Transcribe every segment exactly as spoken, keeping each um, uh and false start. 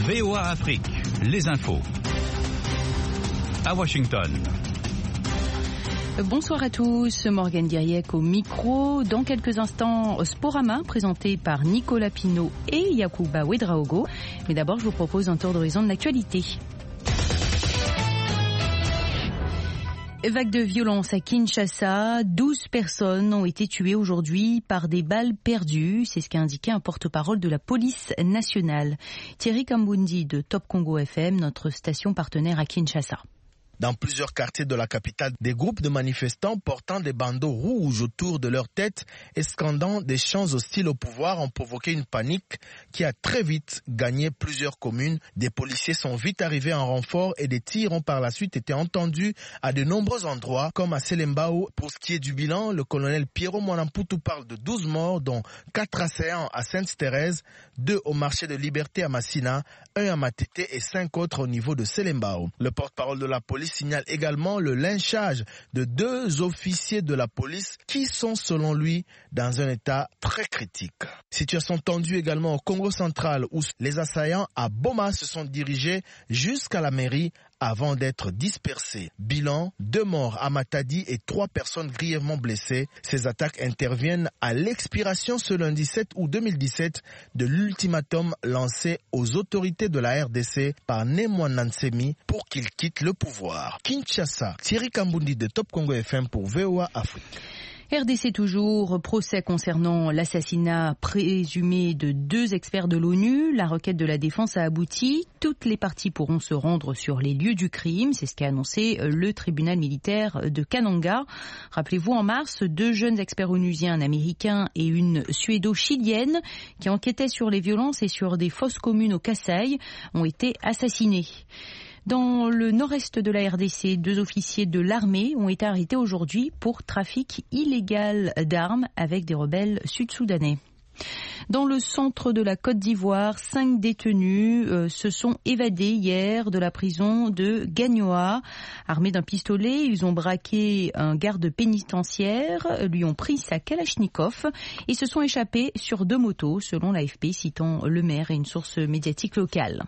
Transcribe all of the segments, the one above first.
V O A Afrique, les infos. À Washington. Bonsoir à tous, Morgane Guiriec au micro. Dans quelques instants, Sporama, présenté par Nicolas Pinault et Yacouba Ouedraogo. Mais d'abord, je vous propose un tour d'horizon de l'actualité. Vague de violence à Kinshasa, douze personnes ont été tuées aujourd'hui par des balles perdues. C'est ce qu'a indiqué un porte-parole de la police nationale. Thierry Kambundi de Top Congo F M, notre station partenaire à Kinshasa. Dans plusieurs quartiers de la capitale, des groupes de manifestants portant des bandeaux rouges autour de leur tête et scandant des chants hostiles au pouvoir ont provoqué une panique qui a très vite gagné plusieurs communes. Des policiers sont vite arrivés en renfort et des tirs ont par la suite été entendus à de nombreux endroits, comme à Selembao. Pour ce qui est du bilan, le colonel Pierrot Mwanamputu parle de douze morts, dont quatre assaillants à Sainte-Thérèse, deux au marché de Liberté à Massina, un à Matete et cinq autres au niveau de Selembao. Le porte-parole de la police signale également le lynchage de deux officiers de la police qui sont selon lui dans un état très critique. Situation tendue également au Congo central où les assaillants à Boma se sont dirigés jusqu'à la mairie avant d'être dispersés. Bilan, deux morts à Matadi et trois personnes grièvement blessées. Ces attaques interviennent à l'expiration ce lundi sept août deux mille dix-sept de l'ultimatum lancé aux autorités de la R D C par Nemwana Nsemi pour qu'ils quittent le pouvoir. Kinshasa, Thierry Kambundi de Top Congo F M pour V O A Afrique. R D C toujours, procès concernant l'assassinat présumé de deux experts de l'ONU. La requête de la défense a abouti. Toutes les parties pourront se rendre sur les lieux du crime. C'est ce qu'a annoncé le tribunal militaire de Kananga. Rappelez-vous, en mars, deux jeunes experts onusiens, un américain et une suédo-chilienne, qui enquêtaient sur les violences et sur des fosses communes au Kasaï, ont été assassinés. Dans le nord-est de la R D C, deux officiers de l'armée ont été arrêtés aujourd'hui pour trafic illégal d'armes avec des rebelles sud-soudanais. Dans le centre de la Côte d'Ivoire, cinq détenus euh, se sont évadés hier de la prison de Gagnoa. Armés d'un pistolet, ils ont braqué un garde pénitentiaire, lui ont pris sa Kalachnikov et se sont échappés sur deux motos, selon l'A F P, citant le maire et une source médiatique locale.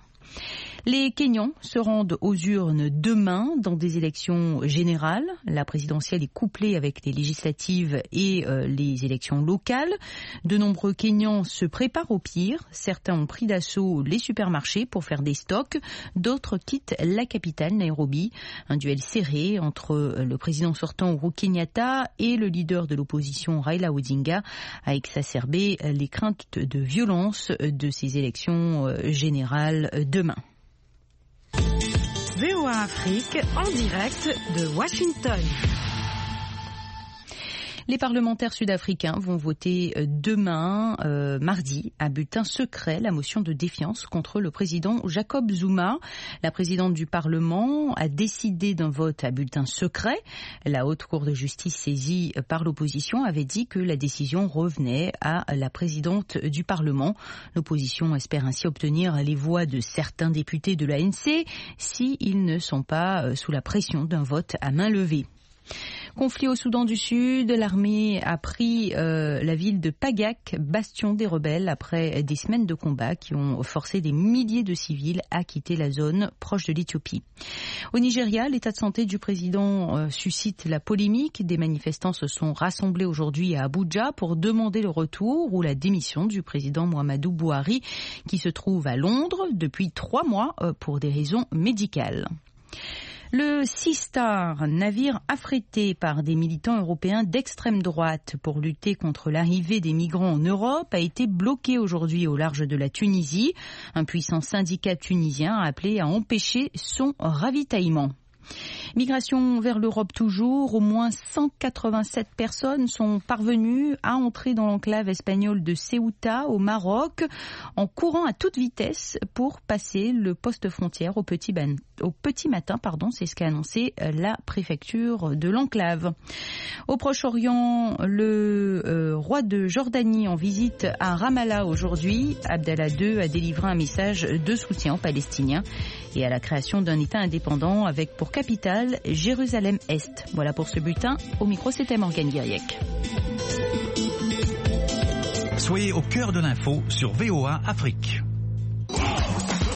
Les Kenyans se rendent aux urnes demain dans des élections générales. La présidentielle est couplée avec les législatives et euh, les élections locales. De nombreux Kenyans se préparent au pire. Certains ont pris d'assaut les supermarchés pour faire des stocks. D'autres quittent la capitale, Nairobi. Un duel serré entre le président sortant Uhuru Kenyatta et le leader de l'opposition Raila Odinga a exacerbé les craintes de violence de ces élections générales demain. V O A Afrique en direct de Washington. Les parlementaires sud-africains vont voter demain, euh, mardi, à bulletin secret, la motion de défiance contre le président Jacob Zuma. La présidente du Parlement a décidé d'un vote à bulletin secret. La Haute Cour de justice saisie par l'opposition avait dit que la décision revenait à la présidente du Parlement. L'opposition espère ainsi obtenir les voix de certains députés de l'A N C s'ils ne sont pas sous la pression d'un vote à main levée. Conflit au Soudan du Sud, l'armée a pris euh, la ville de Pagak, bastion des rebelles, après des semaines de combats qui ont forcé des milliers de civils à quitter la zone proche de l'Éthiopie. Au Nigeria, l'état de santé du président euh, suscite la polémique. Des manifestants se sont rassemblés aujourd'hui à Abuja pour demander le retour ou la démission du président Muhammadu Buhari, qui se trouve à Londres depuis trois mois euh, pour des raisons médicales. Le Sea Star, navire affrété par des militants européens d'extrême droite pour lutter contre l'arrivée des migrants en Europe, a été bloqué aujourd'hui au large de la Tunisie. Un puissant syndicat tunisien a appelé à empêcher son ravitaillement. Migration vers l'Europe toujours, au moins cent quatre-vingt-sept personnes sont parvenues à entrer dans l'enclave espagnole de Ceuta au Maroc en courant à toute vitesse pour passer le poste frontière au petit, ban- au petit matin, pardon, c'est ce qu'a annoncé la préfecture de l'enclave. Au Proche-Orient, le euh, roi de Jordanie en visite à Ramallah aujourd'hui. Abdallah deux a délivré un message de soutien aux Palestiniens et à la création d'un État indépendant avec pour capitale Jérusalem-Est. Voilà pour ce bulletin. Au micro, c'était Morgane Guiriec. Soyez au cœur de l'info sur V O A Afrique.